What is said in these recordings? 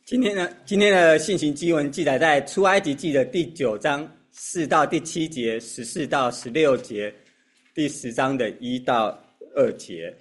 今天的信息经文记载在出埃及记的第9章4到第7节，14到16节，第10章的1到2节。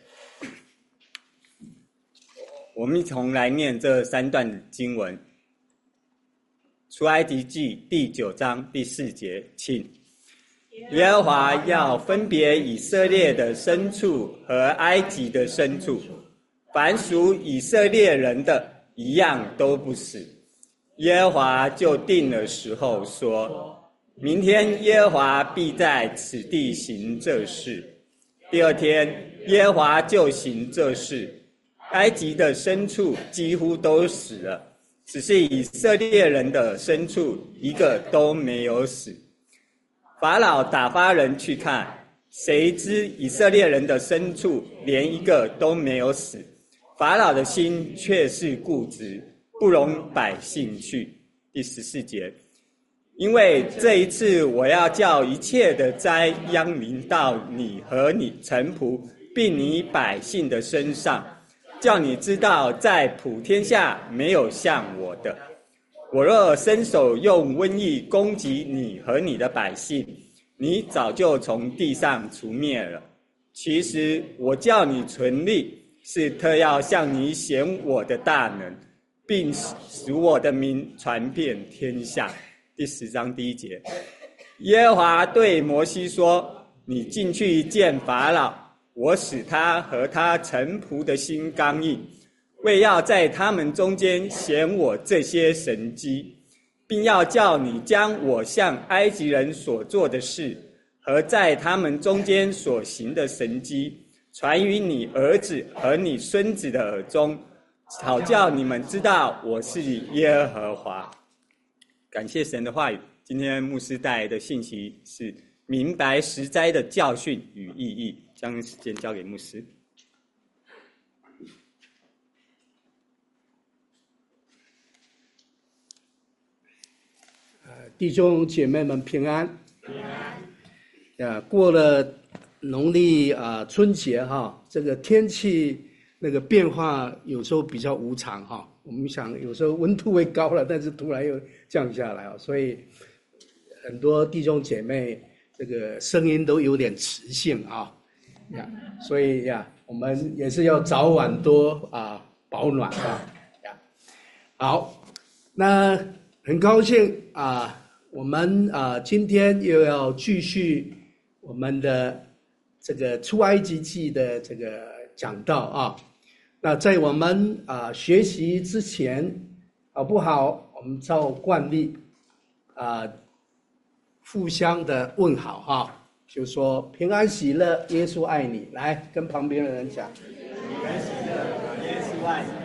我们一同来念这3段经文。出埃及记第9章第4节，请耶和华要分别以色列的牲畜和埃及的牲畜，凡属以色列人的一样都不死。耶和华就定了时候，说明天耶和华必在此地行这事。第2天耶和华就行这事，埃及的牲畜几乎都死了，只是以色列人的牲畜一个都没有死。法老打发人去看，谁知以色列人的牲畜连一个都没有死。法老的心却是固执，不容百姓去。第14节，因为这一次我要叫一切的灾殃临到你和你臣仆并你百姓的身上，叫你知道在普天下没有像我的。我若伸手用瘟疫攻击你和你的百姓，你早就从地上除灭了。其实我叫你存立，是特要向你显我的大能，并使我的名传遍天下。第10章第1节，耶和华对摩西说：你进去见法老，我使他和他臣仆的心刚硬，为要在他们中间显我这些神迹，并要叫你将我向埃及人所做的事和在他们中间所行的神迹传于你儿子和你孙子的耳中，好叫你们知道我是耶和华。感谢神的话语。今天牧师带来的信息是明白十灾的教训与意义，将时间交给牧师。 弟兄姐妹们平安。过了农历春节哈，这个天气那个变化有时候比较无常哈。我们想有时候温度会高了，但是突然又降下来，所以很多弟兄姐妹这个声音都有点磁性啊。所以我们也是要早晚多保暖啊。好，那很高兴我们今天又要继续我们的这个出埃及记的这个讲道啊。那在我们学习之前，好不好？我们照惯例互相的问好哈，就说平安喜乐，耶稣爱你。来跟旁边的人讲， 平安喜乐，耶稣爱你。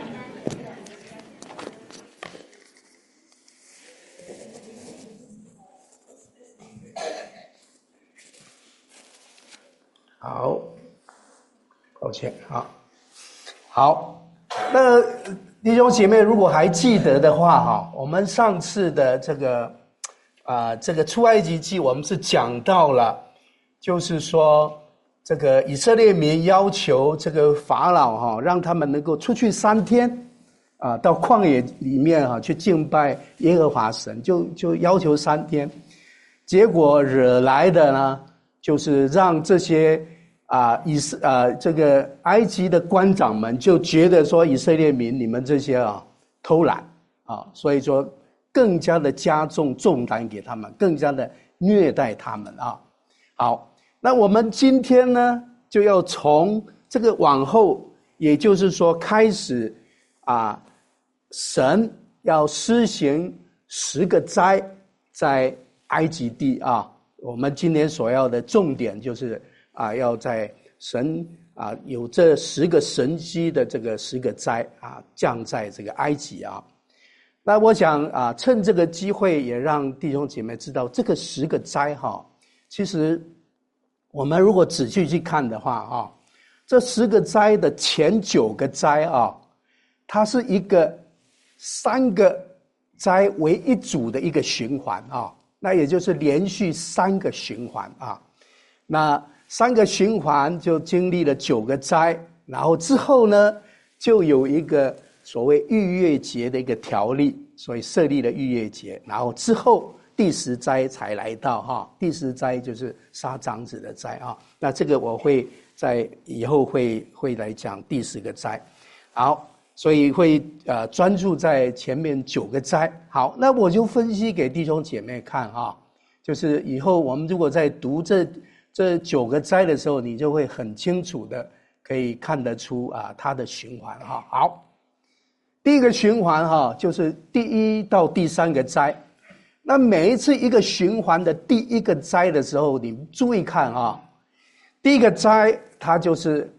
好，抱歉，好，那弟兄姐妹如果还记得的话我们上次的这个出埃及记我们是讲到了，就是说这个以色列民要求这个法老让他们能够出去3天到旷野里面去敬拜耶和华神，就要求3天，结果惹来的呢就是让这些这个埃及的官长们就觉得说以色列民你们这些偷懒所以说更加的加重重担给他们，更加的虐待他们好，那我们今天呢就要从这个往后，也就是说开始神要施行10个灾在埃及地我们今天所要的重点就是要在神有这10个神迹的这个10个灾降在这个埃及那我想趁这个机会也让弟兄姐妹知道，这个10个灾其实我们如果仔细去看的话这10个灾的前9个灾它是一个3个灾为一组的一个循环那也就是连续3个循环那3个循环就经历了9个灾，然后之后呢就有一个所谓逾越节的一个条例，所以设立了逾越节，然后之后第10灾才来到哈。第10灾就是杀长子的灾啊。那这个我会在以后会来讲第10个灾。好，所以会专注在前面9个灾。好，那我就分析给弟兄姐妹看哈，就是以后我们如果在读这9个灾的时候，你就会很清楚的可以看得出它的循环哈。好。第一个循环哈，就是第1到第3个灾。那每一次一个循环的第一个灾的时候，你注意看啊，第一个灾它就是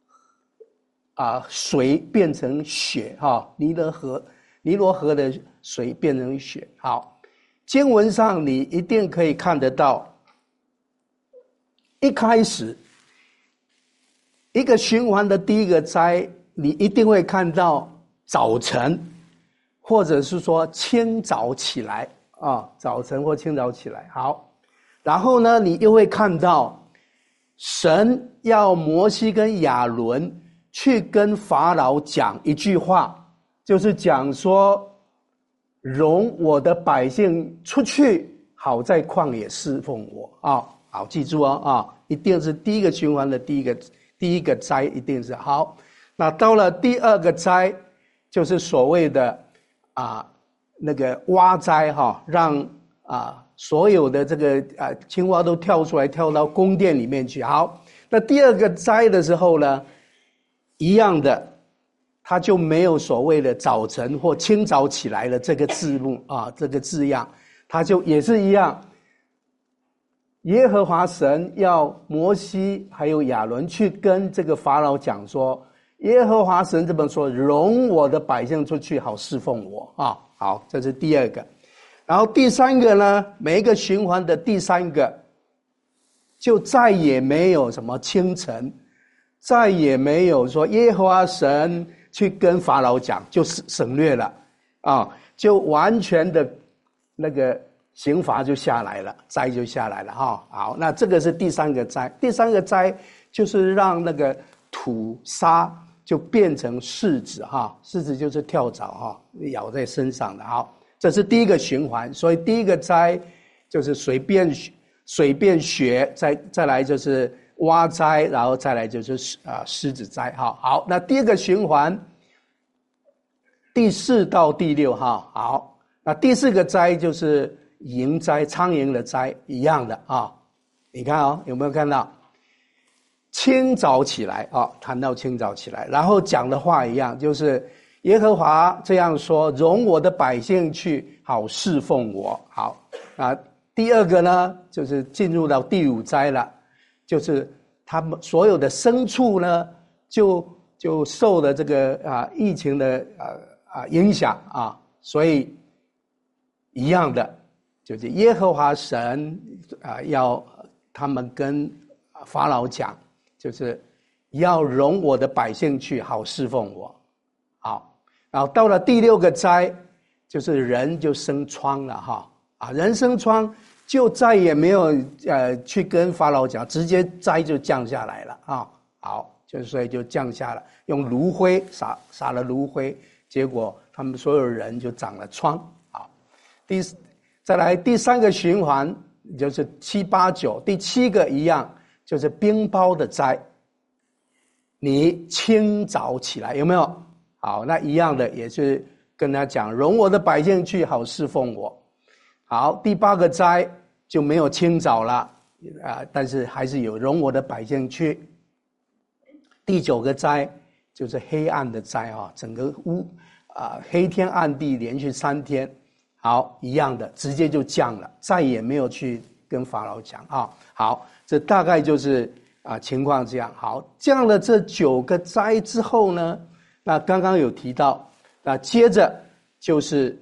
水变成血哈，尼罗河的水变成血。好，经文上你一定可以看得到，一开始一个循环的第一个灾，你一定会看到早晨，或者是说清早起来早晨或清早起来。好，然后呢，你又会看到神要摩西跟亚伦去跟法老讲一句话，就是讲说，容我的百姓出去，好在旷野侍奉我好，记住一定是第一个循环的第一个灾，一定是好。那到了第2个灾，就是所谓的那个蛙灾让所有的这个青蛙都跳出来，跳到宫殿里面去。好，那第2个灾的时候呢，一样的，它就没有所谓的早晨或清早起来的这个字幕这个字样，它就也是一样。耶和华神要摩西还有亚伦去跟这个法老讲说，耶和华神这么说，容我的百姓出去，好侍奉我好，这是第2个。然后第3个呢，每一个循环的第3个，就再也没有什么清晨，再也没有说耶和华神去跟法老讲，就省略了就完全的那个刑罚就下来了，灾就下来了好，那这个是第3个灾。第3个灾就是让那个土沙就变成柿子柿子就是跳蚤咬在身上的。好，这是第一个循环。所以第一个灾就是水变血，再来就是蛙灾，然后再来就是狮子灾。好，那第2个循环第4到第6好，那第4个灾就是蝇灾，苍蝇的灾，一样的你看有没有看到清早起来谈到清早起来，然后讲的话一样，就是耶和华这样说，容我的百姓去，好侍奉我。好第2个呢，就是进入到第5灾了，就是他们所有的牲畜呢，就受了这个疫情的影响所以一样的，就是耶和华神要他们跟法老讲，就是要容我的百姓去，好侍奉我。好，然后到了第6个灾，就是人就生疮了人生疮就再也没有去跟法老讲，直接灾就降下来了好，所以就降下了，用炉灰撒了炉灰，结果他们所有人就长了疮。好，再来第3个循环就是7、8、9，第7个一样，就是冰雹的灾。你清早起来，有没有？好，那一样的也是跟他讲，容我的百姓去，好侍奉我。好，第8个灾就没有清早了但是还是有容我的百姓去。第9个灾就是黑暗的灾整个黑天暗地连续3天。好，一样的，直接就降了，再也没有去跟法老讲好，这大概就是情况这样。好，降了这9个灾之后呢，那刚刚有提到，那接着就是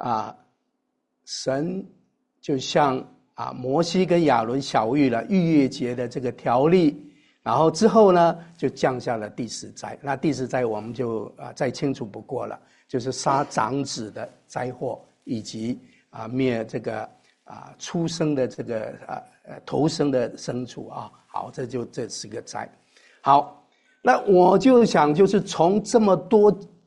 神就像摩西跟亚伦晓谕了逾越节的这个条例，然后之后呢就降下了第10灾。那第10灾我们就再清楚不过了，就是杀长子的灾祸，以及灭这个出生的这个头生的牲畜好，这10个灾。好，那我就想就是从这么多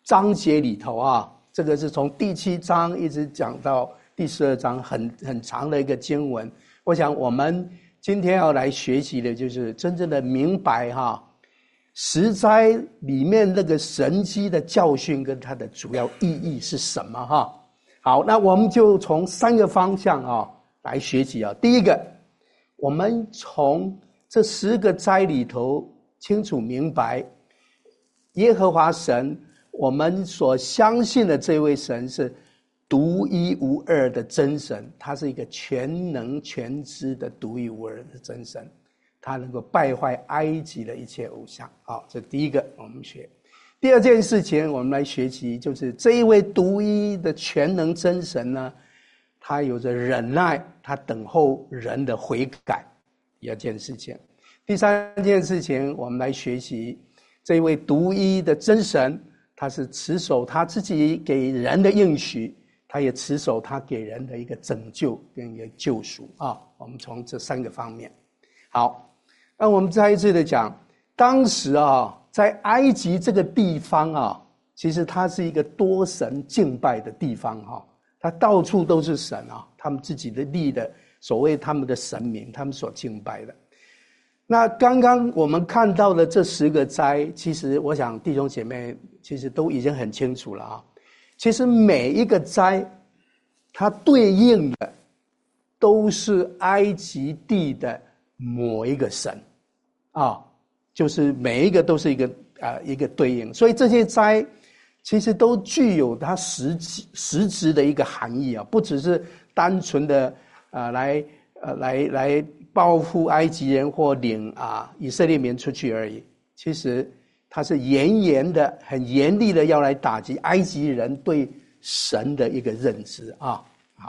章节里头啊，这个是从第7章一直讲到第12章，很长的一个经文。我想我们今天要来学习的就是真正的明白十灾里面那个神迹的教训跟它的主要意义是什么好，那我们就从3个方向来学习第一个，我们从这10个灾里头清楚明白耶和华神，我们所相信的这位神是独一无二的真神，他是一个全能全知的独一无二的真神，他能够败坏埃及的一切偶像。好，这第一个我们学。第二件事情我们来学习，就是这一位独一的全能真神呢，他有着忍耐，他等候人的悔改。第二件事情。第3件事情我们来学习，这一位独一的真神，他是持守他自己给人的应许，他也持守他给人的一个拯救跟一个救赎我们从这3个方面。好，那我们再一次的讲，当时在埃及这个地方其实它是一个多神敬拜的地方它到处都是神他们自己的立的所谓他们的神明，他们所敬拜的。那刚刚我们看到的这10个灾，其实我想弟兄姐妹其实都已经很清楚了其实每一个灾它对应的都是埃及地的某一个神就是每一个都是一个对应，所以这些灾其实都具有它实质的一个含义不只是单纯的来报复埃及人或领以色列民出去而已，其实它是很严厉的要来打击埃及人对神的一个认知好，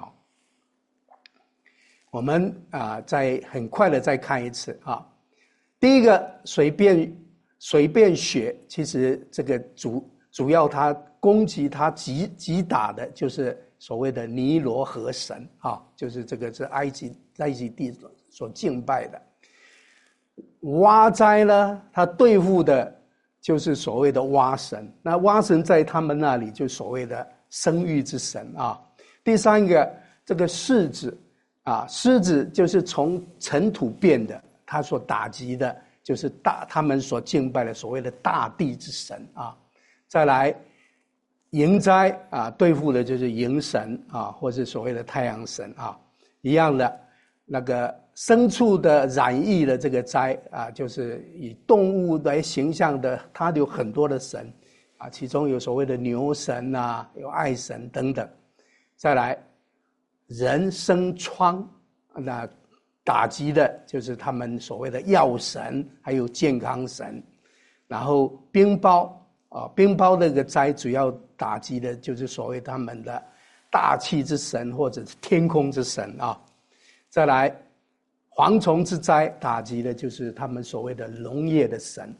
我们再很快的再看一次第一个水变血，其实这个主要它攻击它击打的就是所谓的尼罗河神就是这个是埃及地所敬拜的。蛙灾呢，它对付的就是所谓的蛙神，那蛙神在他们那里就所谓的生育之神第3个这个狮子就是从尘土变的，他所打击的就是他们所敬拜的所谓的大地之神再来蝇灾对付的就是蝇神或是所谓的太阳神一样的。那个牲畜的染疫的这个灾就是以动物来形象的，它有很多的神其中有所谓的牛神有爱神等等。再来人生疮，那打击的就是他们所谓的药神还有健康神。然后冰雹那个灾主要打击的就是所谓他们的大气之神或者是天空之神再来蝗虫之灾，打击的就是他们所谓的农业的神。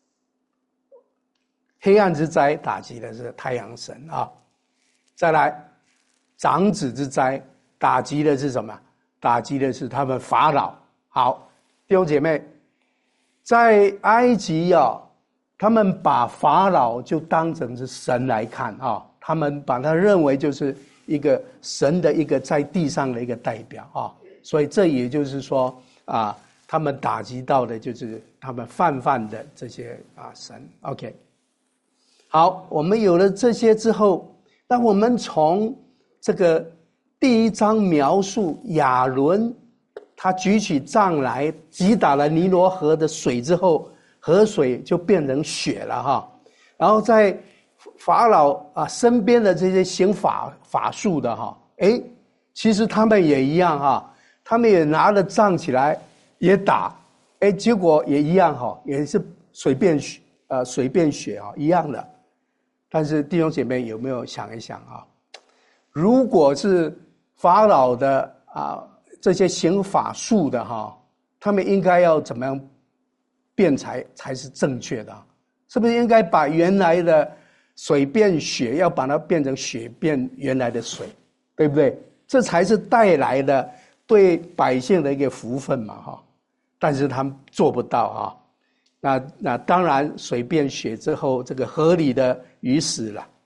黑暗之灾打击的是太阳神再来长子之灾，打击的是什么？打击的是他们法老。好，弟兄姐妹，在埃及他们把法老就当成是神来看他们把他认为就是一个神的一个在地上的一个代表所以这也就是说他们打击到的就是他们泛的这些神。 OK， 好，我们有了这些之后，那我们从这个第1章描述亚伦他举起杖来击打了尼罗河的水之后，河水就变成血了然后在法老身边的这些行法术的其实他们也一样他们也拿了杖起来也打，结果也一样也是水变血一样的。但是弟兄姐妹有没有想一想如果是法老的这些行法术的他们应该要怎么样变才是正确的？是不是应该把原来的水变血，要把它变成血变原来的水，对不对？这才是带来的对百姓的一个福分嘛但是他们做不到那当然水变血之后，这个河里的鱼死了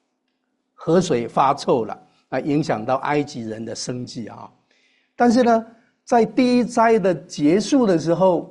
河水发臭了，影响到埃及人的生计啊。但是呢，在第一灾的结束的时候，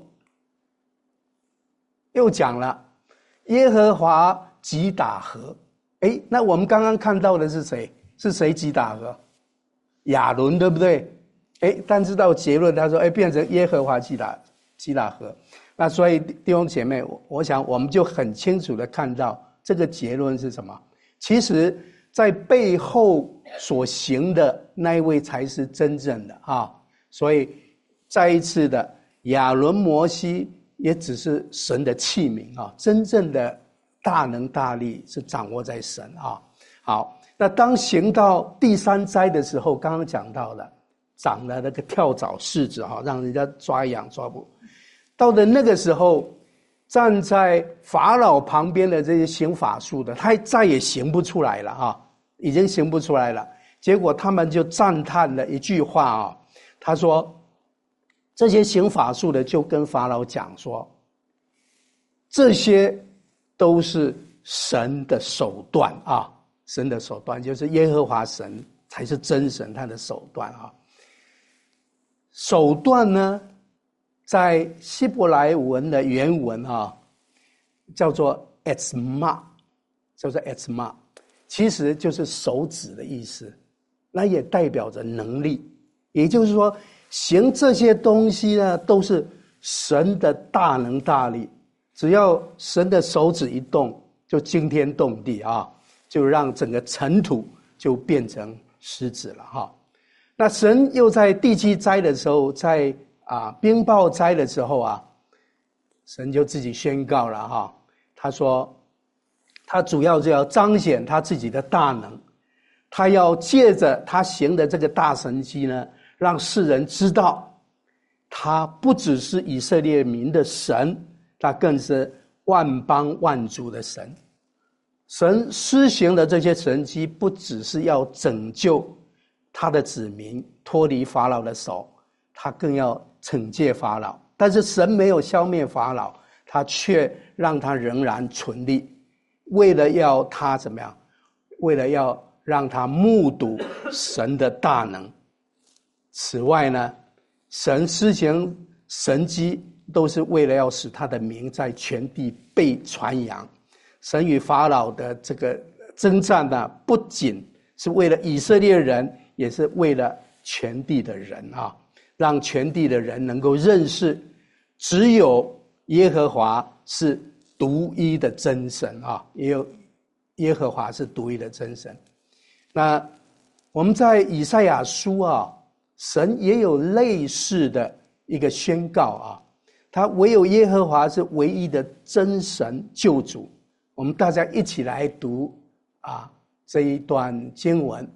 又讲了耶和华击打河。那我们刚刚看到的是谁？是谁击打河？亚伦，对不对？但是到结论他说变成耶和华击打河。那所以弟兄姐妹，我想我们就很清楚的看到这个结论是什么。其实在背后所行的那一位才是真正的啊。所以再一次的，亚伦摩西也只是神的器皿啊，真正的大能大力是掌握在神啊。好，那当行到第三灾的时候，刚刚讲到了长了那个跳蚤虱子啊，让人家抓痒抓不。到了那个时候，站在法老旁边的这些行法术的，他再也行不出来了啊，已经行不出来了。结果他们就赞叹了一句话啊，他说这些行法术的就跟法老讲说，这些都是神的手段啊，神的手段就是耶和华神才是真神，他的手段啊。手段呢，在希伯来文的原文啊，叫做 etzma， 叫做 etzma， 其实就是手指的意思，那也代表着能力。也就是说，行这些东西呢，都是神的大能大力，只要神的手指一动，就惊天动地啊，就让整个尘土就变成石子了哈。那神又在第七灾的时候，在冰雹灾的时候啊，神就自己宣告了哈，他说他主要就要彰显他自己的大能，他要借着他行的这个大神迹呢，让世人知道他不只是以色列民的神，他更是万邦万族的神。神施行的这些神迹不只是要拯救他的子民脱离法老的手，他更要惩戒法老。但是神没有消灭法老，他却让他仍然存立，为了要他怎么样？为了要让他目睹神的大能。此外呢，神施行神迹都是为了要使他的名在全地被传扬。神与法老的这个征战呢，不仅是为了以色列人，也是为了全地的人啊，让全地的人能够认识，只有耶和华是独一的真神啊，也有耶和华是独一的真神。那我们在以赛亚书啊，神也有类似的一个宣告啊，他唯有耶和华是唯一的真神救主。我们大家一起来读这一段经文。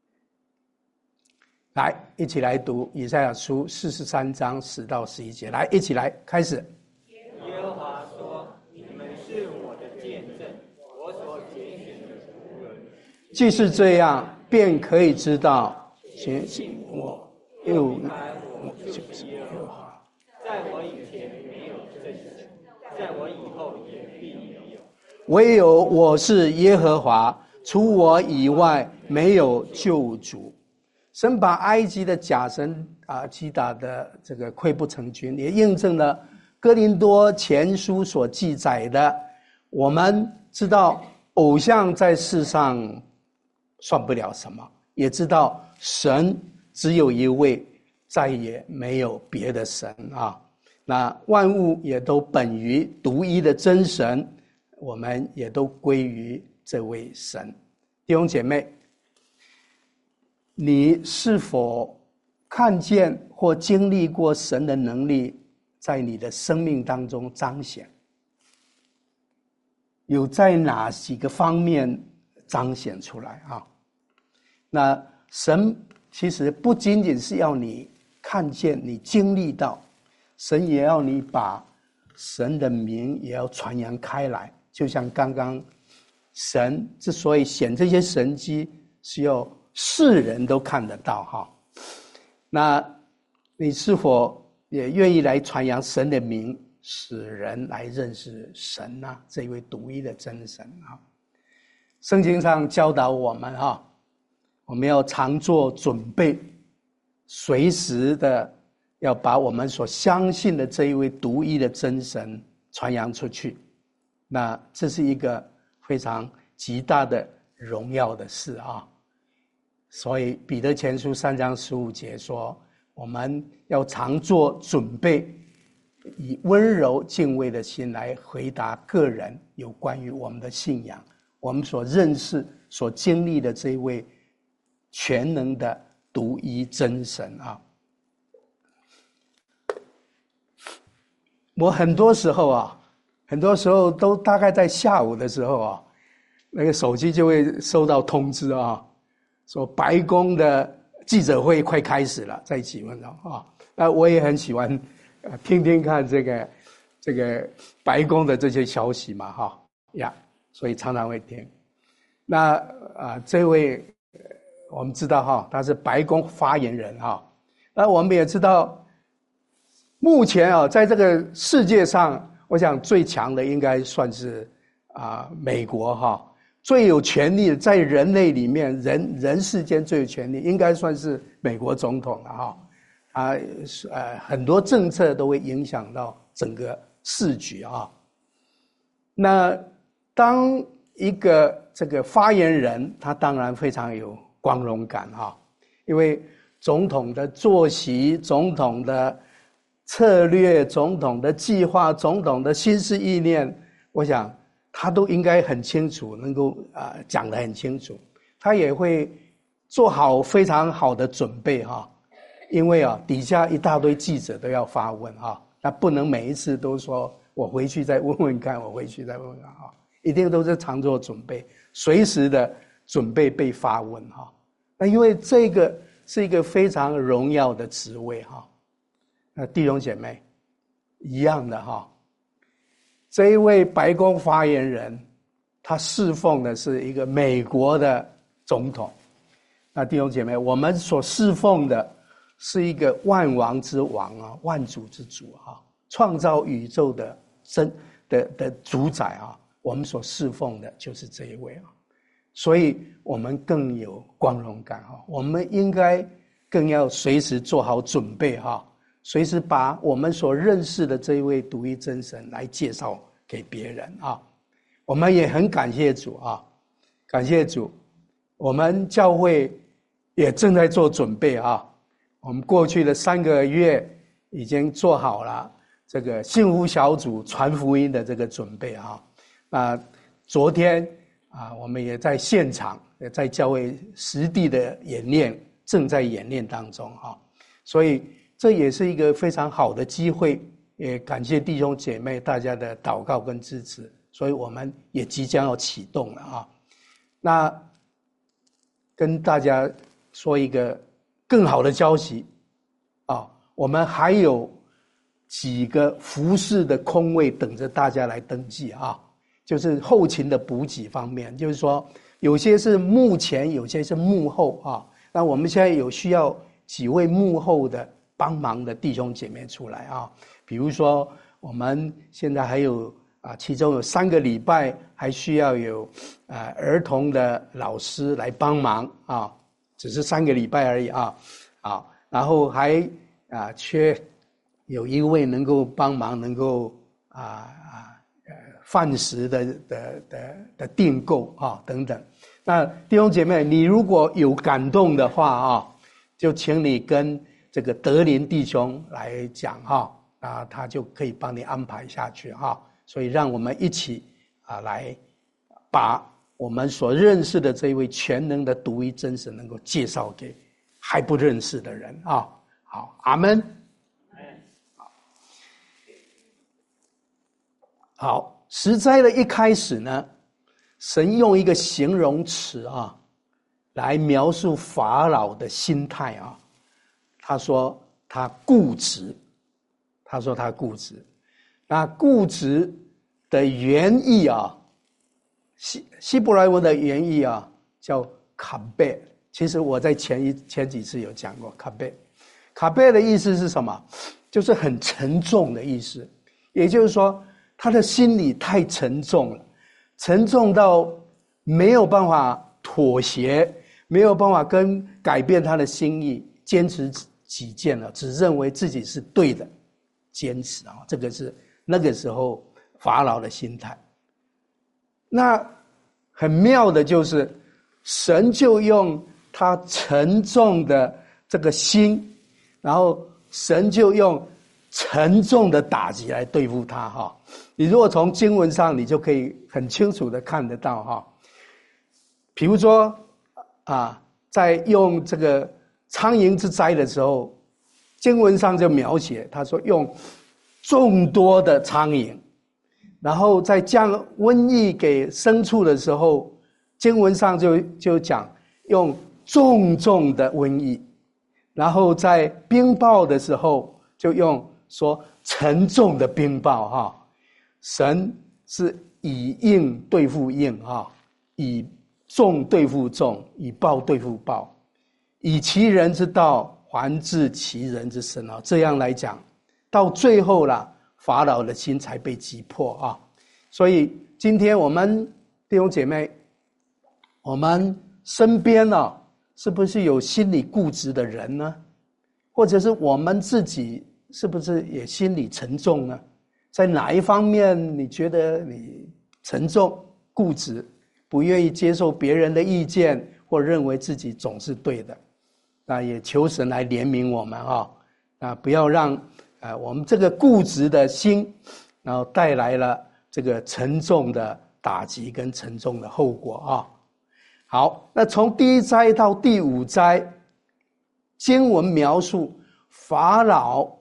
来，一起来读以赛亚书43章10到11节。来，一起来开始。 耶和华说：“你们是我的见证，我所拣选的仆人。 既是这样，便可以知道，前行我又我就是耶和华。 在我以前没有真神，在我以后也必没有。 唯有我是耶和华，除我以外没有救主。”神把埃及的假神击打的这个溃不成军，也印证了哥林多前书所记载的。我们知道偶像在世上算不了什么，也知道神只有一位，再也没有别的神啊。那万物也都本于独一的真神，我们也都归于这位神。弟兄姐妹，你是否看见或经历过神的能力在你的生命当中彰显？有在哪几个方面彰显出来啊？那神其实不仅仅是要你看见，你经历到，神也要你把神的名也要传扬开来。就像刚刚神之所以显这些神迹，是要世人都看得到哈。那你是否也愿意来传扬神的名，使人来认识神啊，这一位独一的真神啊？ 圣经上教导我们我们要常做准备，随时的要把我们所相信的这一位独一的真神传扬出去。那这是一个非常极大的荣耀的事所以彼得前书3章15节说，我们要常做准备，以温柔敬畏的心来回答个人有关于我们的信仰，我们所认识所经历的这一位全能的独一真神我很多时候都大概在下午的时候那个手机就会收到通知说白宫的记者会快开始了，再几分钟那我也很喜欢听听看这个白宫的这些消息嘛所以常常会听。那这位我们知道他是白宫发言人那我们也知道，目前在这个世界上，我想最强的应该算是美国最有权力的，在人类里面人世间最有权力应该算是美国总统了很多政策都会影响到整个世局那当一个这个发言人，他当然非常有光荣感因为总统的作息、总统的策略、总统的计划、总统的心思意念，我想他都应该很清楚，能够讲得很清楚。他也会做好非常好的准备因为底下一大堆记者都要发问那不能每一次都说我回去再问问看，我回去再问问看一定都是常做准备，随时的准备被发问那因为这个是一个非常荣耀的职位那弟兄姐妹一样的这一位白宫发言人，他侍奉的是一个美国的总统。那弟兄姐妹，我们所侍奉的是一个万王之王万主之主创造宇宙的主宰我们所侍奉的就是这一位所以我们更有光荣感我们应该更要随时做好准备随时把我们所认识的这一位独一真神来介绍给别人我们也很感谢主感谢主，我们教会也正在做准备我们过去的3个月已经做好了这个幸福小组传福音的这个准备昨天我们也在现场，也在教会实地的演练，正在演练当中所以这也是一个非常好的机会，也感谢弟兄姐妹大家的祷告跟支持，所以我们也即将要启动了那跟大家说一个更好的消息我们还有几个服事的空位等着大家来登记就是后勤的补给方面，就是说有些是幕前，有些是幕后那我们现在有需要几位幕后的帮忙的弟兄姐妹出来比如说我们现在还有其中有3个礼拜还需要有儿童的老师来帮忙只是3个礼拜而已然后还缺有一位能够帮忙，能够饭食的订购等等。那弟兄姐妹，你如果有感动的话就请你跟这个德林弟兄来讲他就可以帮你安排下去所以让我们一起来把我们所认识的这一位全能的独一真神能够介绍给还不认识的人好，阿们。好，实在的一开始呢，神用一个形容词来描述法老的心态他说他固执，那固执的原意希伯来文的原意叫卡贝。其实我在前几次有讲过卡贝。卡贝的意思是什么？就是很沉重的意思，也就是说他的心里太沉重了，沉重到没有办法妥协，没有办法改变他的心意，坚持己见了，只认为自己是对的，坚持啊，这个是那个时候法老的心态。那很妙的就是，神就用他沉重的这个心，然后神就用沉重的打击来对付他哈。你如果从经文上，你就可以很清楚的看得到哈。比如说在用这个苍蝇之灾的时候，经文上就描写，他说用众多的苍蝇，然后在降瘟疫给牲畜的时候，经文上就讲用重重的瘟疫，然后在冰雹的时候就用说沉重的冰雹哈。神是以应对付应哈，以众对付众，以暴对付暴，以其人之道还治其人之身啊。这样来讲，到最后啦，法老的心才被击破啊。所以今天我们弟兄姐妹，我们身边是不是有心理固执的人呢？或者是我们自己是不是也心理沉重呢？在哪一方面你觉得你沉重固执，不愿意接受别人的意见，或认为自己总是对的？那也求神来怜悯我们不要让我们这个固执的心，然后带来了这个沉重的打击跟沉重的后果好，那从第一灾到第五灾，经文描述法老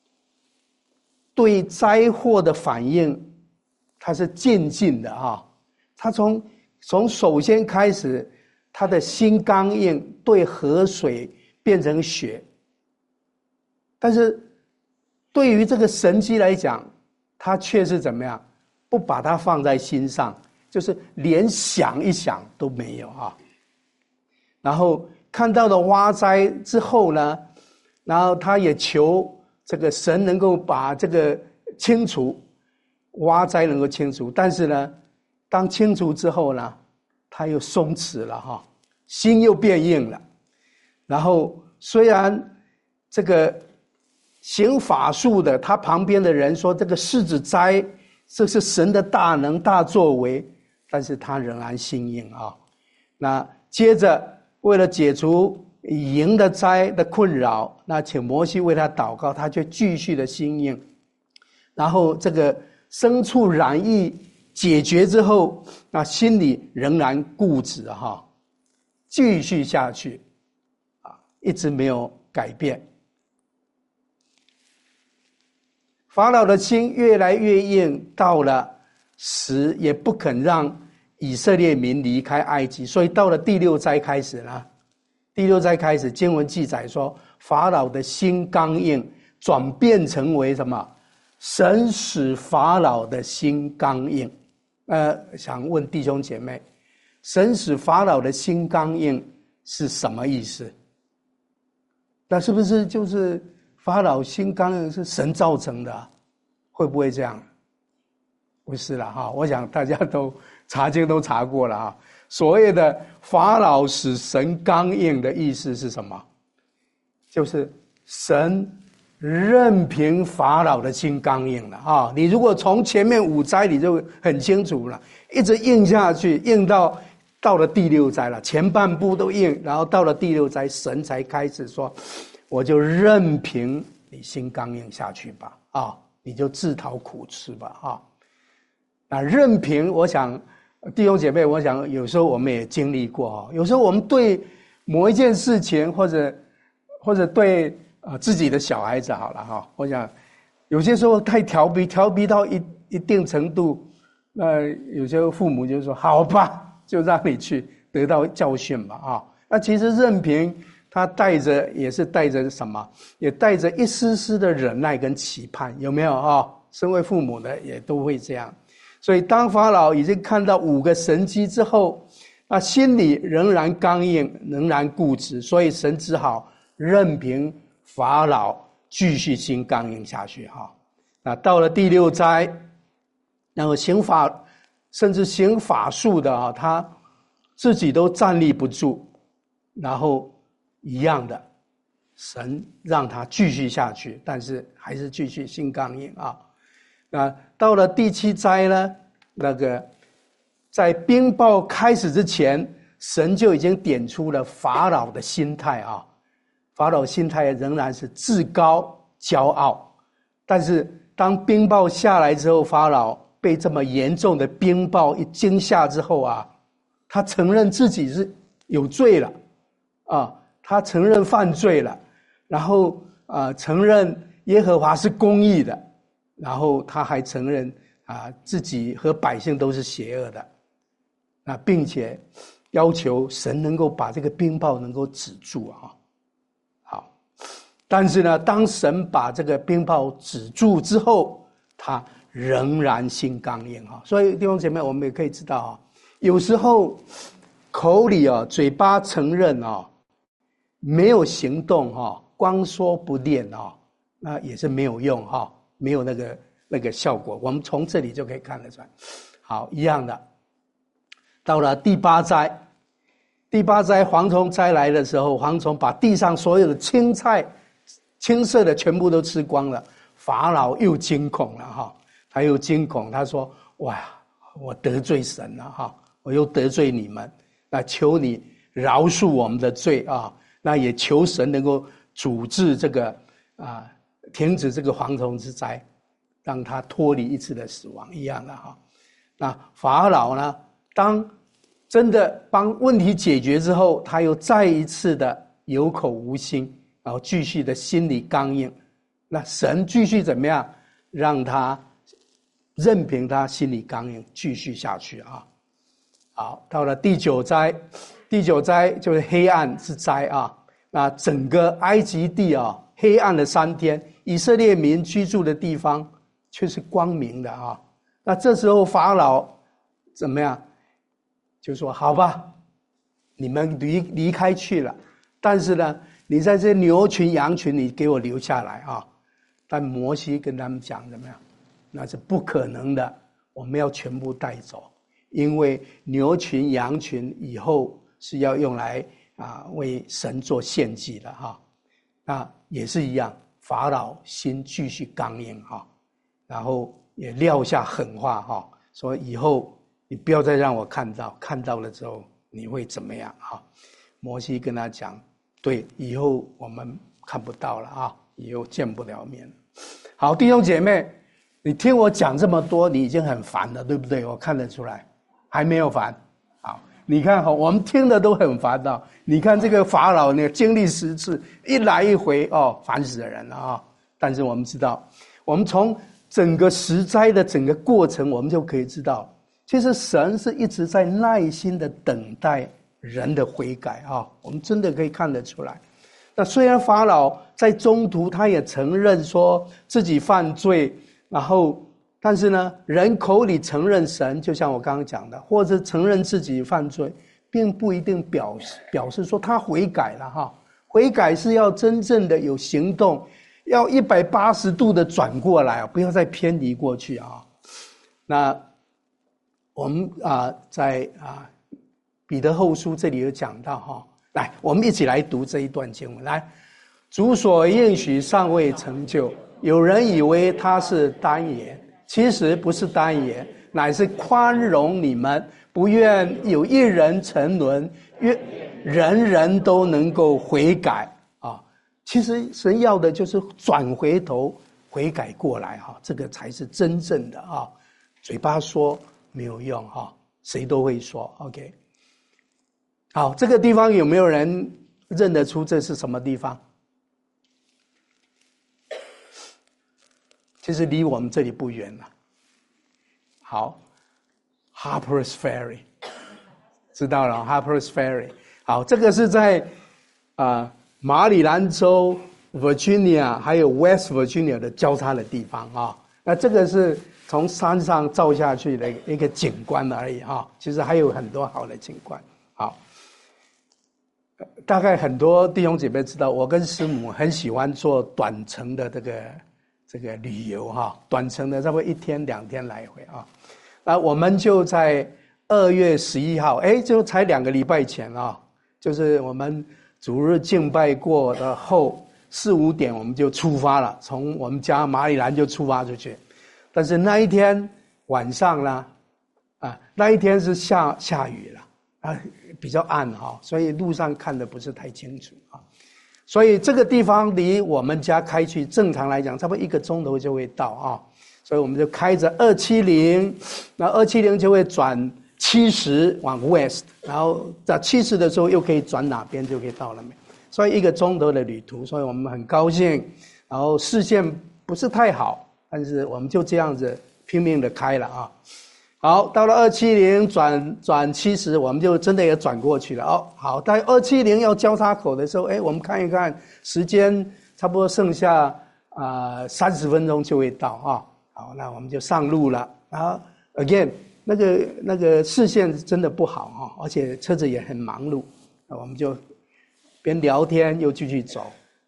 对灾祸的反应，他是渐进的他从首先开始，他的心刚硬，对河水变成血。但是对于这个神迹来讲，他却是怎么样？不把它放在心上，就是连想一想都没有然后看到了蛙灾之后呢，然后他也求这个神能够把这个清除，蛙灾能够清除。但是呢，当清除之后呢，他又松弛了心又变硬了。然后虽然这个行法术的他旁边的人说这个狮子灾这是神的大能大作为，但是他仍然心硬那接着为了解除蝇的灾的困扰，那请摩西为他祷告，他就继续的心硬。然后这个牲畜染疫解决之后，那心里仍然固执继续下去一直没有改变。法老的心越来越硬，到了时也不肯让以色列民离开埃及，所以到了第六灾开始呢，第六灾开始，经文记载说法老的心刚硬，转变成为什么？神使法老的心刚硬。想问弟兄姐妹，神使法老的心刚硬是什么意思？那是不是就是法老心刚硬是神造成的？会不会这样？不是啦我想大家都查经都查过了所谓的法老使神刚硬的意思是什么？就是神任凭法老的心刚硬了你如果从前面五灾你就很清楚了，一直硬下去，硬到了第六灾了，前半部都硬，然后到了第六灾，神才开始说我就任凭你心刚硬下去吧你就自讨苦吃吧那任凭，我想弟兄姐妹，我想有时候我们也经历过有时候我们对某一件事情，或者对自己的小孩子好了我想有些时候太调皮到一定程度，那有些父母就说好吧，就让你去得到教训吧那其实任凭他也是带着什么？也带着一丝丝的忍耐跟期盼，有没有身为父母的也都会这样。所以当法老已经看到5个神迹之后，那心里仍然刚硬，仍然固执，所以神只好任凭法老继续心刚硬下去那到了第6灾，然后甚至行法术的他自己都站立不住，然后一样的，神让他继续下去，但是还是继续心刚硬啊。那到了第7灾呢，那个在冰雹开始之前，神就已经点出了法老的心态啊。法老心态仍然是自高骄傲，但是当冰雹下来之后，法老被这么严重的冰雹一惊吓之后啊，他承认自己是有罪了啊，他承认犯罪了，然后承认耶和华是公义的，然后他还承认自己和百姓都是邪恶的，并且要求神能够把这个冰雹能够止住啊。好，但是呢，当神把这个冰雹止住之后，他仍然心刚硬啊。所以弟兄姐妹，我们也可以知道啊，有时候口里嘴巴承认没有行动光说不练那也是没有用没有那个效果。我们从这里就可以看得出来。好，一样的，到了第8灾，第8灾蝗虫灾来的时候，蝗虫把地上所有的青菜青色的全部都吃光了，法老又惊恐了他又惊恐，他说哇，我得罪神了我又得罪你们，那求你饶恕我们的罪那也求神能够阻止这个停止这个蝗虫之灾，让他脱离一次的死亡一样的那法老呢，当真的帮问题解决之后，他又再一次的有口无心，然后继续的心里刚硬。那神继续怎么样，让他任凭他心里刚硬继续下去好，到了第9灾，第9灾就是黑暗之灾那整个埃及地黑暗了3天，以色列民居住的地方却是光明的那这时候法老怎么样？就说好吧，你们离开去了，但是呢，你在这牛群羊群你给我留下来但摩西跟他们讲怎么样？那是不可能的，我们要全部带走，因为牛群羊群以后是要用来为神做献祭的那也是一样，法老心继续刚硬然后也撂下狠话说以后你不要再让我看到了之后你会怎么样摩西跟他讲，对，以后我们看不到了以后见不了面了。好，弟兄姐妹，你听我讲这么多，你已经很烦了，对不对？我看得出来，还没有烦。好，你看我们听的都很烦的。你看这个法老经历10次，一来一回烦死人了但是我们知道，我们从整个10灾的整个过程，我们就可以知道，其实神是一直在耐心的等待人的悔改我们真的可以看得出来。那虽然法老在中途他也承认说自己犯罪，然后但是呢，人口里承认神，就像我刚刚讲的，或者承认自己犯罪，并不一定表示说他悔改了悔改是要真正的有行动，要180度的转过来不要再偏离过去那我们在彼得后书这里有讲到来，我们一起来读这一段经文。来，主所应许尚未成就，有人以为他是单言，其实不是单言，乃是宽容你们，不愿有一人沉沦，愿人人都能够悔改其实神要的就是转回头悔改过来这个才是真正的嘴巴说没有用谁都会说 OK。好，这个地方有没有人认得出这是什么地方？其实离我们这里不远了。好 ，Harper's Ferry， 知道了 ，Harper's Ferry。好，这个是在马里兰州、Virginia 还有 West Virginia 的交叉的地方那这个是从山上照下去的一个景观而已其实还有很多好的景观。好。大概很多弟兄姐妹知道，我跟师母很喜欢做短程的这个旅游短程的差不多1天2天来回那我们就在 2月11号，就才2个礼拜前啊，就是我们主日敬拜过的后4、5点我们就出发了，从我们家马里兰就出发出去。但是那一天晚上呢，那一天是下雨了，比较暗所以路上看得不是太清楚所以这个地方离我们家开去正常来讲差不多1个钟头就会到所以我们就开着270，那270就会转70往 west， 然后在70的时候又可以转哪边就可以到了没，所以1个钟头的旅途，所以我们很高兴，然后视线不是太好，但是我们就这样子拼命的开了好，到了270转70，我们就真的也转过去了好，在270要交叉口的时候，我们看一看时间，差不多剩下30分钟就会到好，那我们就上路了。然后 again 那个视线真的不好而且车子也很忙碌，那我们就边聊天又继续走，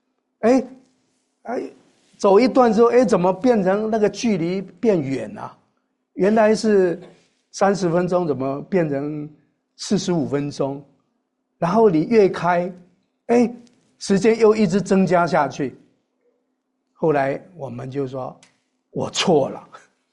走一段之后，怎么变成那个距离变远了？原来是30分钟，怎么变成45分钟？然后你越开，时间又一直增加下去。后来我们就说，我错了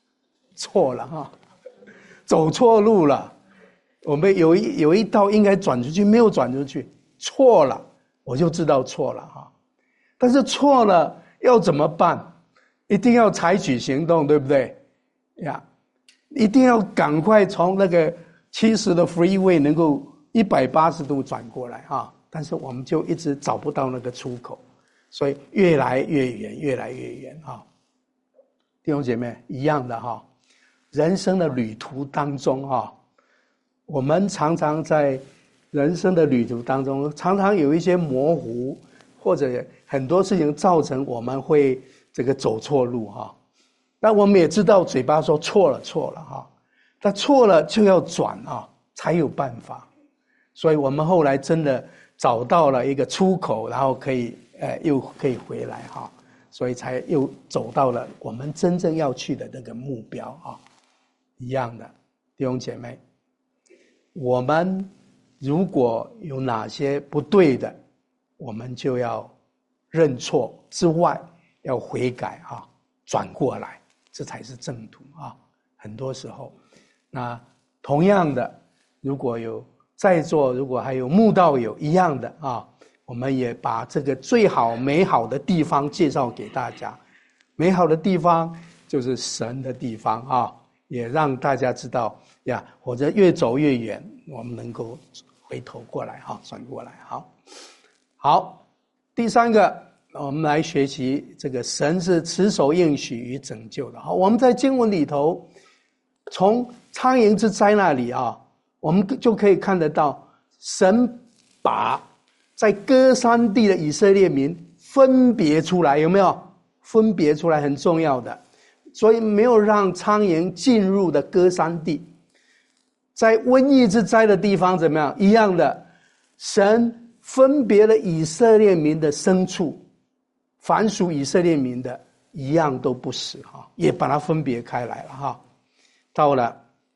走错路了。我们有一道应该转出去，没有转出去，错了，我就知道错了但是错了要怎么办？一定要采取行动，对不对呀？一定要赶快从那个70的 freeway 能够180度转过来但是我们就一直找不到那个出口，所以越来越远弟兄姐妹一样的人生的旅途当中我们常常在人生的旅途当中常常有一些模糊，或者很多事情造成我们会这个走错路那我们也知道嘴巴说错了但错了就要转才有办法。所以我们后来真的找到了一个出口，然后又可以回来所以才又走到了我们真正要去的那个目标一样的弟兄姐妹，我们如果有哪些不对的，我们就要认错之外要悔改转过来，这才是正途很多时候，那同样的，如果有在座，如果还有慕道友一样的我们也把这个最好美好的地方介绍给大家。美好的地方就是神的地方也让大家知道或者越走越远，我们能够回头过来转过来好，第3个我们来学习这个神是持守应许与拯救的我们在经文里头从苍蝇之灾那里我们就可以看得到，神把在歌珊地的以色列民分别出来，有没有？分别出来很重要的，所以没有让苍蝇进入的歌珊地。在瘟疫之灾的地方怎么样？一样的，神分别了以色列民的牲畜，凡属以色列民的一样都不死也把它分别开来了到了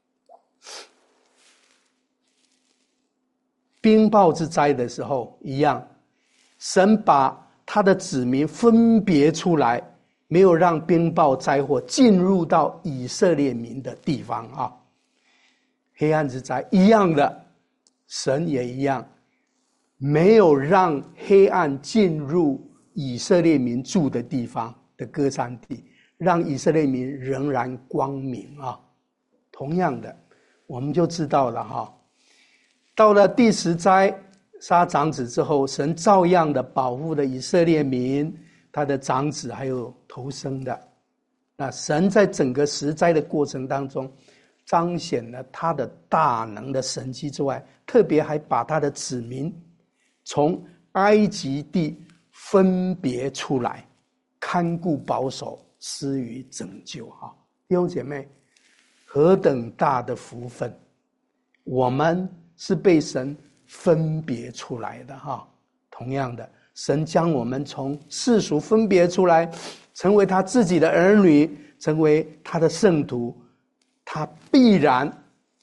冰雹之灾的时候一样，神把他的子民分别出来，没有让冰雹灾祸进入到以色列民的地方黑暗之灾一样的，神也一样，没有让黑暗进入以色列民住的地方的歌珊地，让以色列民仍然光明同样的，我们就知道了到了第10灾杀长子之后，神照样的保护了以色列民，他的长子还有头生的。那神在整个10灾的过程当中，彰显了他的大能的神迹之外，特别还把他的子民从埃及地分别出来，看顾保守，施予拯救弟兄姐妹，何等大的福分，我们是被神分别出来的同样的，神将我们从世俗分别出来，成为他自己的儿女，成为他的圣徒，他必然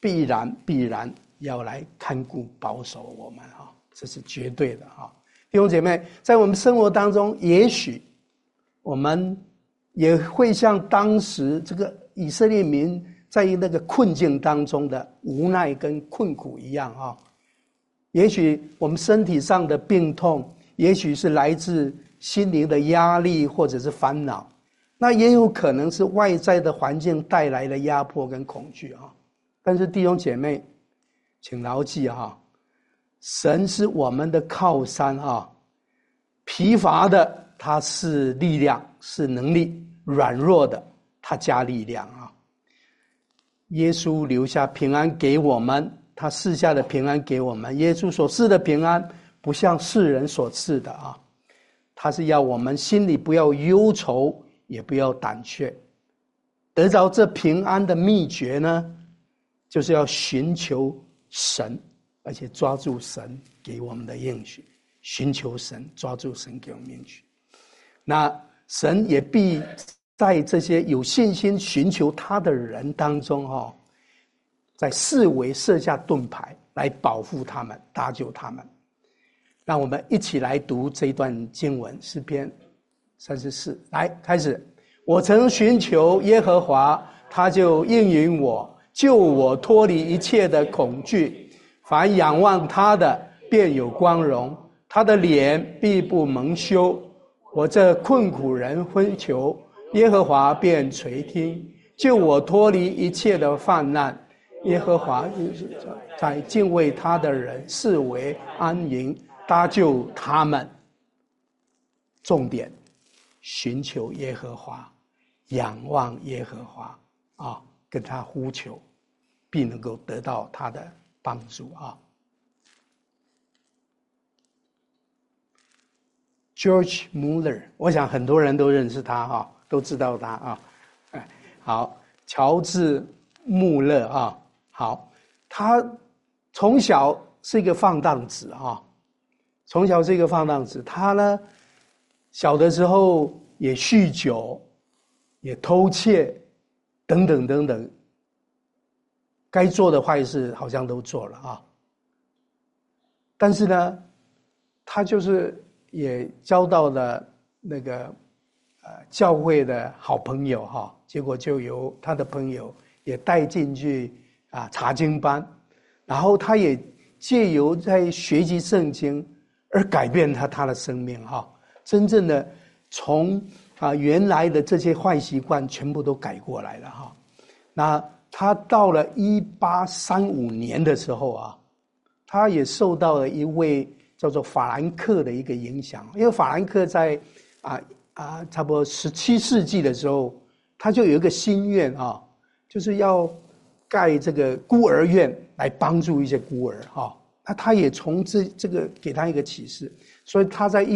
必然要来看顾保守我们啊，这是绝对的啊。弟兄姐妹，在我们生活当中，也许我们也会像当时这个以色列民在那个困境当中的无奈跟困苦一样啊。也许我们身体上的病痛，也许是来自心灵的压力或者是烦恼，那也有可能是外在的环境带来的压迫跟恐惧啊。但是弟兄姐妹，请牢记啊，神是我们的靠山啊，疲乏的他是力量，是能力；软弱的他加力量啊。耶稣留下平安给我们，他赐下的平安给我们。耶稣所赐的平安不像世人所赐的啊，他是要我们心里不要忧愁，也不要胆怯。得着这平安的秘诀呢，就是要寻求神，而且抓住神给我们的应许，寻求神，抓住神给我们应许。那神也必在这些有信心寻求他的人当中在四围设下盾牌来保护他们，搭救他们。让我们一起来读这一段经文，诗篇34。来，开始。我曾寻求耶和华，他就应允我，救我脱离一切的恐惧。凡仰望他的，便有光荣，他的脸必不蒙羞。我这困苦人呼求耶和华，便垂听，救我脱离一切的患难。耶和华在敬畏他的人视为安营，搭救他们。重点，寻求耶和华，仰望耶和华啊，跟他呼求，必能够得到他的帮助啊。George Mueller， 我想很多人都认识他都知道他啊。好，乔治穆勒啊，好，他从小是一个放荡子从小是一个放荡子。他呢，小的时候也酗酒，也偷窃，等等等等，该做的坏事好像都做了但是呢，他就是也交到了那个教会的好朋友结果就由他的朋友也带进去查经班，然后他也借由在学习圣经而改变他的生命真正的从原来的这些坏习惯全部都改过来了那他到了1835年的时候他也受到了一位叫做法兰克的一个影响，因为法兰克在差不多17世纪的时候，他就有一个心愿就是要盖这个孤儿院来帮助一些孤儿那他也从这个给他一个启示，所以他在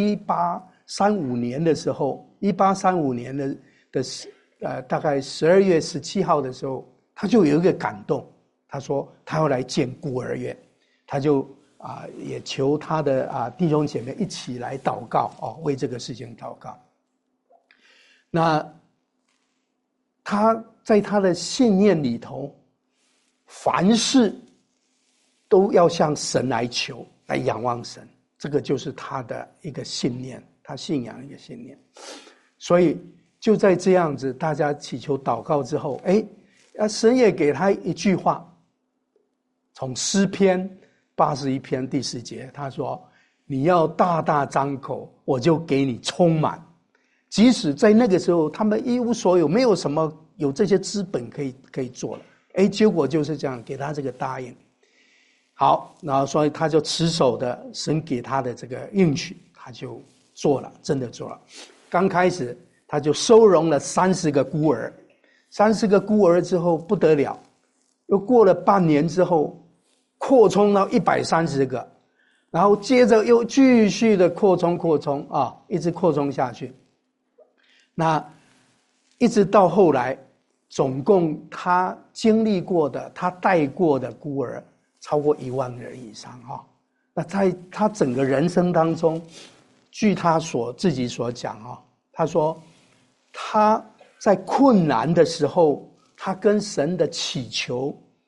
1835年的时候，1835年的大概12月17号的时候，他就有一个感动，他说他要来建孤儿院，他就也求他的弟兄姐妹一起来祷告为这个事情祷告。那他在他的信念里头，凡事都要向神来求，来仰望神，这个就是他的一个信念，他信仰一个信念。所以就在这样子大家祈求祷告之后，神也给他一句话，从诗篇81篇第10节，他说你要大大张口，我就给你充满。即使在那个时候他们一无所有，没有什么有这些资本可以做了，结果就是这样给他这个答应。好，然后所以他就持守的神给他的这个应许，他就做了，真的做了。刚开始他就收容了30个孤儿，30个孤儿之后不得了，又过了半年之后扩充到130个，然后接着又继续的扩充一直扩充下去。那一直到后来，总共他经历过的，他带过的孤儿超过1万人以上那在他整个人生当中，据他自己所讲他说他在困难的时候，他跟神的祈求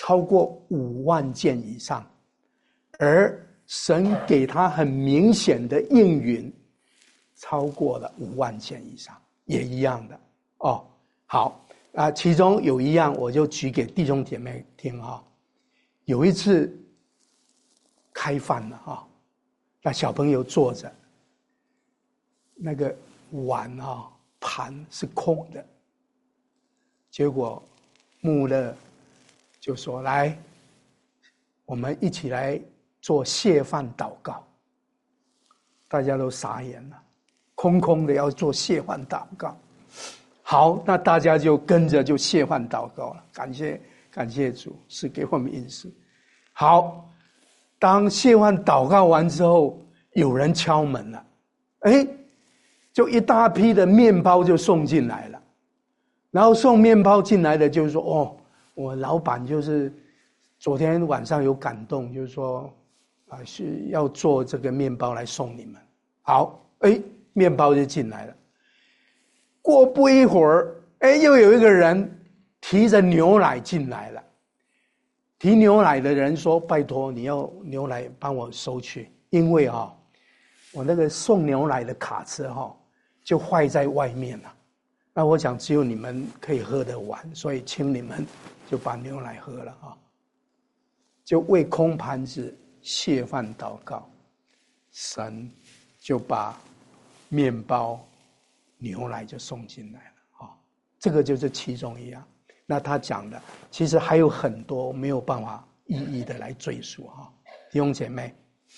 超过5万件以上，而神给他很明显的应允，超过了5万件以上，也一样的哦。好啊，其中有一样我就举给弟兄姐妹听哈。有一次开饭了哈，那小朋友坐着，那个碗啊盘是空的，结果穆勒就说：“来，我们一起来做谢饭祷告。”大家都傻眼了，空空的要做谢饭祷告。好，那大家就跟着就谢饭祷告了，感谢主是给我们应许。好，当谢饭祷告完之后，有人敲门了，就一大批的面包就送进来了。然后送面包进来的就是说，我老板就是昨天晚上有感动，就是说是要做这个面包来送你们。好，面包就进来了。过不一会儿，又有一个人提着牛奶进来了。提牛奶的人说：“拜托，你要牛奶帮我收去，因为我那个送牛奶的卡车就坏在外面了。那我想只有你们可以喝得完，所以请你们就把牛奶喝了啊。”就为空盘子谢饭祷告，神就把面包、牛奶就送进来了啊。这个就是其中一样。那他讲的其实还有很多没有办法一一的来赘述哈。弟兄姐妹，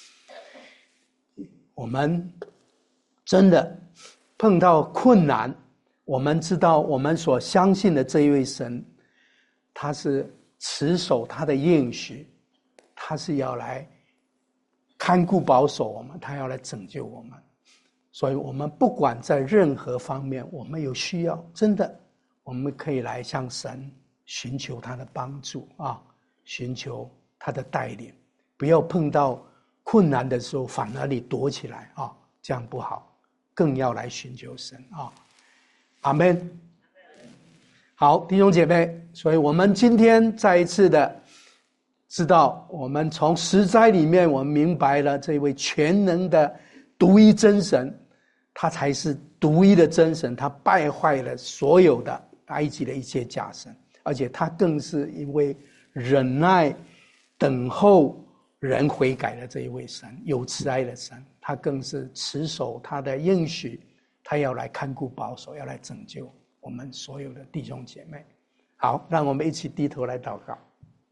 我们真的碰到困难，我们知道我们所相信的这一位神，他是持守他的应许，他是要来看顾保守我们，他要来拯救我们。所以我们不管在任何方面我们有需要，真的我们可以来向神寻求他的帮助啊，寻求他的带领，不要碰到困难的时候反而你躲起来啊，这样不好，更要来寻求神啊。阿们。好，弟兄姐妹，所以我们今天再一次的知道，我们从十灾里面我们明白了这位全能的独一真神，他才是独一的真神，他败坏了所有的埃及的一切假神，而且他更是一位忍耐等候人悔改的这一位神，有慈爱的神，他更是持守他的应许，他要来看顾保守，要来拯救我们所有的弟兄姐妹。好，让我们一起低头来祷告。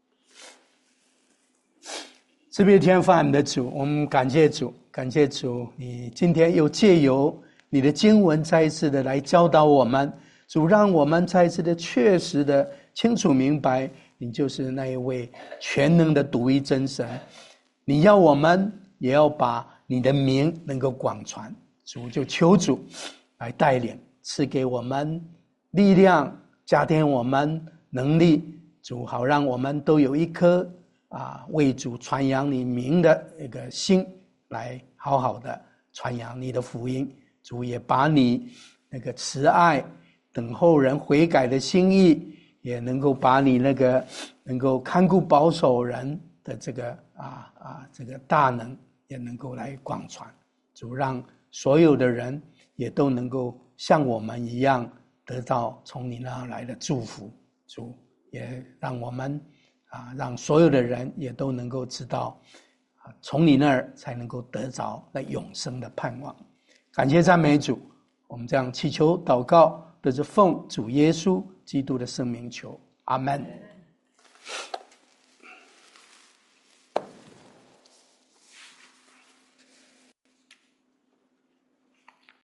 慈悲天父我们的主，我们感谢主，感谢主，你今天又借由你的经文再一次的来教导我们，主让我们再一次的确实的清楚明白，你就是那一位全能的独一真神，你要我们也要把你的名能够广传。主就求主来带领，赐给我们力量，加添我们能力，主好让我们都有一颗为主传扬你名的一个心，来好好的传扬你的福音。主也把你那个慈爱等候人悔改的心意，也能够把你那个能够看顾保守人的这个这个大能也能够来广传。主让所有的人也都能够像我们一样得到从你那来的祝福。主也让我们让所有的人也都能够知道从你那儿才能够得着那永生的盼望。感谢赞美主，我们这样祈求祷告，都是奉主耶稣基督的圣名求，阿们。